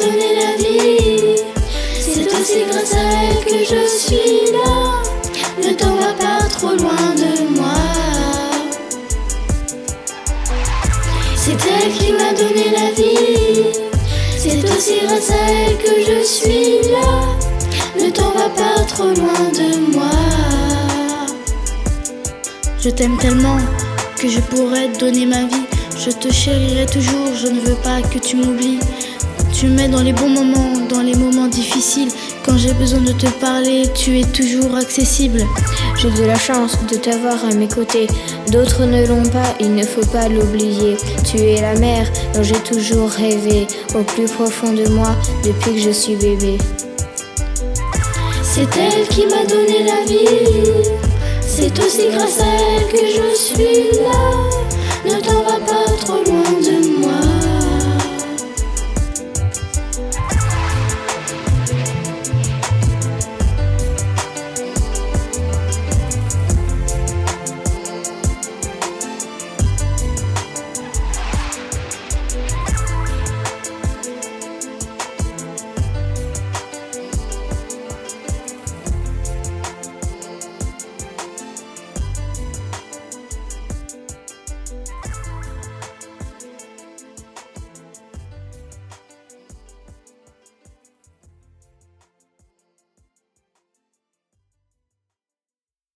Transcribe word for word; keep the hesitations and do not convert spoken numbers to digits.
donné la vie. C'est aussi grâce à elle que je suis là. Ne t'en va pas trop loin de moi. C'est elle qui m'a donné la vie. C'est aussi grâce à elle que je suis là. Ne t'en va pas trop loin de moi. Je t'aime tellement que je pourrais te donner ma vie. Je te chérirai toujours, je ne veux pas que tu m'oublies. Tu m'aides dans les bons moments, dans les moments difficiles. Quand j'ai besoin de te parler, tu es toujours accessible. J'ai de la chance de t'avoir à mes côtés. D'autres ne l'ont pas, il ne faut pas l'oublier. Tu es la mère dont j'ai toujours rêvé, au plus profond de moi, depuis que je suis bébé. C'est elle qui m'a donné la vie. C'est aussi grâce à elle que je suis là. Ne t'en